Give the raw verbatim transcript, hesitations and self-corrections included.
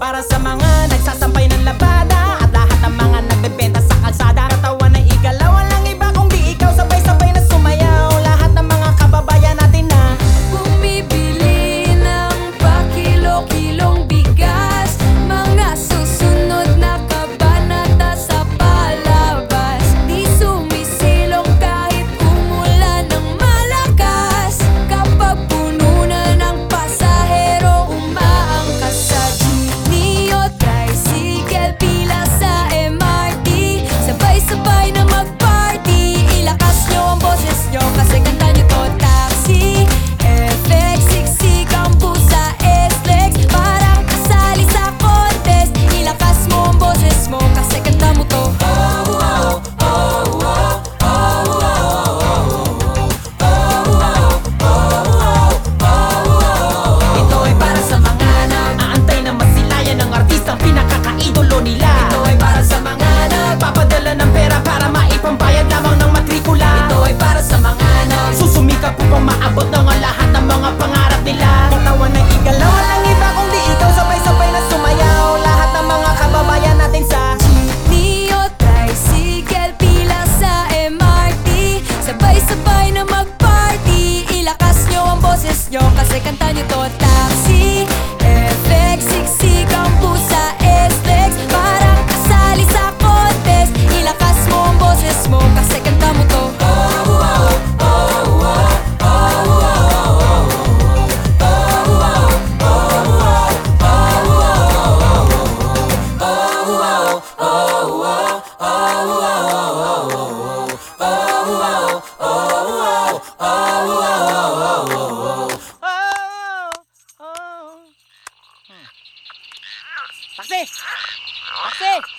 para sa mga nagsasampay ng labada at lahat ng mga nagbebenta sa kalsada. Katawan na igalaw, walang iba kundi ikaw, sabay-sabay na sumayaw. Lahat ng mga kababayan natin na bumibili ng pakilo-kilong bigas, mga susunod na kabanata sa palabas. Di sumisilong kahit umulan ng malakas. Kapag puno na ng pasahero, umaangkas sa jeepney o tricycle, pila sa M R T. Sabay-sabay na mag-party, ilakas nyo ang boses nyo kasi kanta nyo to. Taxi, F X, siksik ang pusa, S-Lex, parang kasali sa contest. Ilakas mo ang boses mo kasi kanta mo to. ito ay para sa mga nag-aantay na masilayan ng artistang pinakakaidolo nila. Ito ay para sa mga nagpapadala ng pera para maipambayad lamang ng matrikula. Ito ay para sa mga nagsusumikap upang maabot ng lahat ng mga pangarap nila. Katawan na igalaw, walang iba kundi ikaw, sabay-sabay na sumayaw. Lahat ng mga kababayan natin sa Jeepney o tricycle, pila sa M R T. Sabay-sabay na mag-party, ilakas nyo ang boses nyo kasi kanta nyo to. Taxi, F X, siksik ang pusa, S-Lex, parang kasali sa contest. Ilakas mo ang boses mo kasi kanta mo to. Taxi! Taxi!